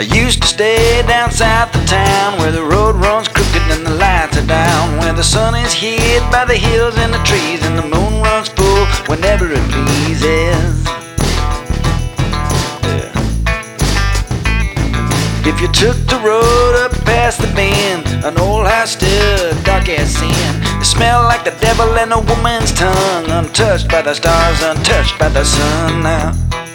used to stay down south of town, where the road runs crooked and the lights are down, where the sun is hid by the hills and the trees, and the moon runs full whenever it pleases. If you took the road up past the bend, an old house stood dark as sin. It smelled like the devil and a woman's tongue, untouched by the stars, untouched by the sun. Now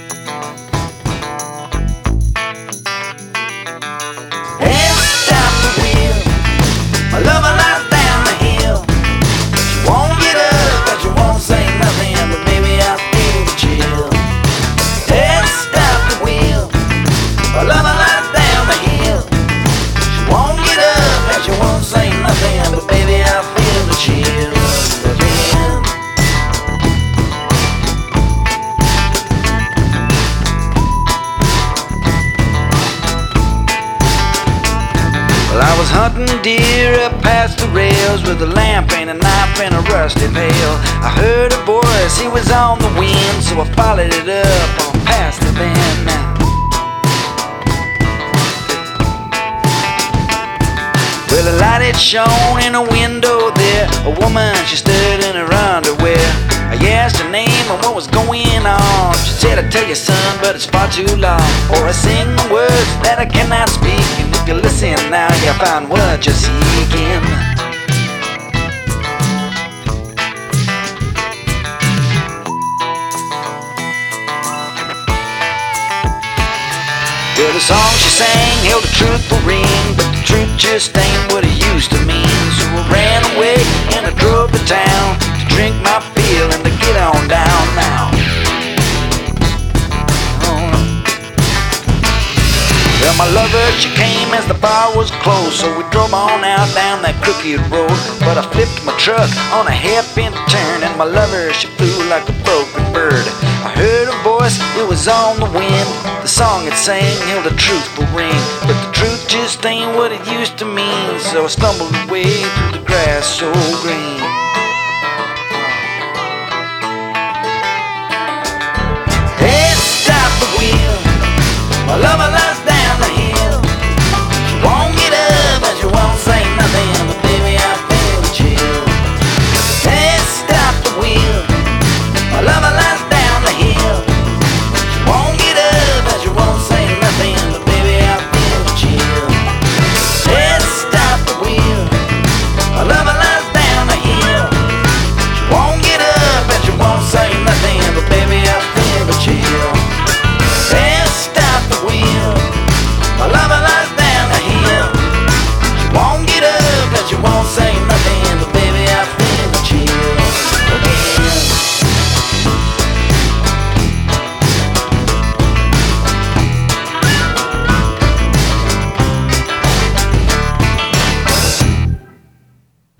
hey, stop the wheel, my lover lies down the hill. She won't get up, but she won't say nothing, but baby I feel the chill. Hey, stop the wheel, my lover lies down the hill. She won't get up, and she won't say nothing, but baby I feel the chill again. Well, I was hunting deer up past the rails with a lamp and a knife and a rusty pail. I heard a voice, he was on the wind, so I followed it up on past the bend. Now well, a light had shone in a window there. A woman, she stood in her underwear. I asked her name and what was going on. She said, I tell you son, but it's far too long, or I sing the words that I cannot speak. And if you listen now, you'll find what you're seeking. Well, the song she sang held a truthful ring, but the truth just ain't what it used to mean. So I ran away and I drove to town to drink my fill and to get on down now. Well, my lover, she came as the bar was closed, so we drove on out down that crooked road. But I flipped my truck on a hairpin turn, and my lover, she flew like a broken bird. I heard her voice, it was on the wind. The song it sang held a truthful ring, but the truth just ain't what it used to mean. So I stumbled away through the grass so green.